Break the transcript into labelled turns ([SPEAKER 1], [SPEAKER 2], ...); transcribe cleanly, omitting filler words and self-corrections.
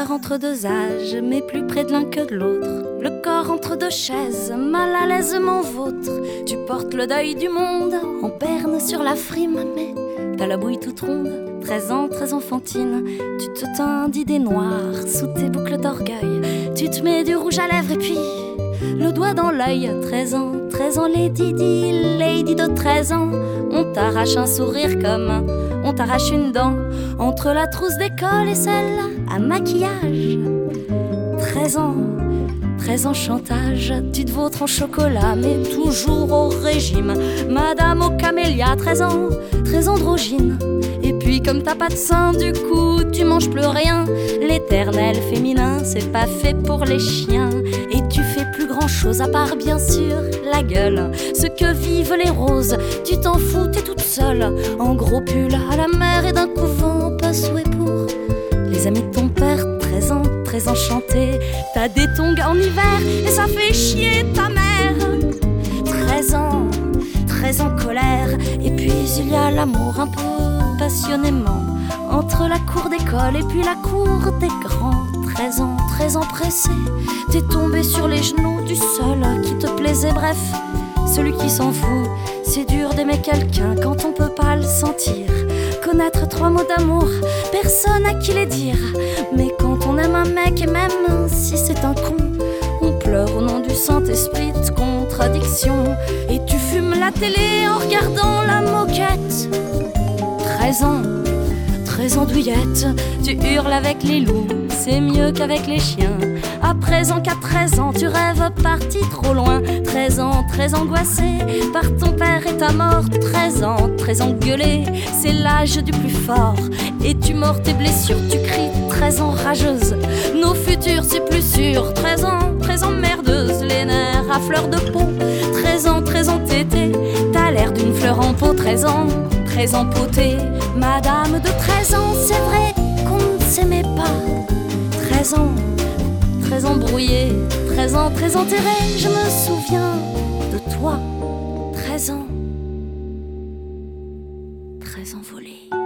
[SPEAKER 1] cœur entre deux âges, mais plus près de l'un que de l'autre. Le corps entre deux chaises, mal à l'aise m'envautre. Tu portes le deuil du monde, en berne sur la frime, mais t'as la bouille toute ronde, 13 ans, très enfantine. Tu te teins d'idées noires sous tes boucles d'orgueil. Tu te mets du rouge à lèvres et puis le doigt dans l'œil. 13 ans, Lady Di, Lady de 13 ans. On t'arrache un sourire comme on t'arrache une dent, entre la trousse d'école et celle à maquillage. 13 ans chantage, tu te vautres en chocolat, mais toujours au régime. Madame aux camélias, 13 ans androgyne. Et puis comme t'as pas de sein, du coup tu manges plus rien. L'éternel féminin, c'est pas fait pour les chiens. Et tu fais plus grand chose à part bien sûr la gueule. Ce que vivent les roses, tu t'en fous, t'es toute seule. En gros pull à la mer et d'un couvent pas souhait pour les amis de ton père. 13 ans, très enchanté. T'as des tongs en hiver et ça fait chier ta mère. 13 ans, très en colère. Et puis il y a l'amour un peu passionnément entre la cour d'école et puis la cour des grands. 13 ans, très empressé. T'es tombé sur les genoux du seul qui te plaisait. Bref, celui qui s'en fout. C'est dur d'aimer quelqu'un quand on peut pas le sentir. Connaître 3 mots d'amour, personne à qui les dire. Mais quand on aime un mec, et même si c'est un con, on pleure au nom du Saint-Esprit de contradiction. Et tu fumes la télé en regardant la moquette. 13 ans, très andouillette. Tu hurles avec les loups, c'est mieux qu'avec les chiens. À présent qu'à 13 ans, tu rêves parti trop loin. 13 ans, très angoissé par ton père et ta mort. 13 ans, très engueulé, c'est l'âge du plus fort. Et tu mords tes blessures, tu cries. 13 ans rageuse, nos futurs c'est plus sûr. 13 ans, très emmerdeuse, les nerfs à fleur de peau. 13 ans, très entêtée, t'as l'air d'une fleur en pot. 13 ans, très empotée, madame de 13 ans. C'est vrai qu'on ne s'aimait pas. 13 ans, très embrouillé, 13 ans, très enterré. Je me souviens de toi. 13 ans, très envolé.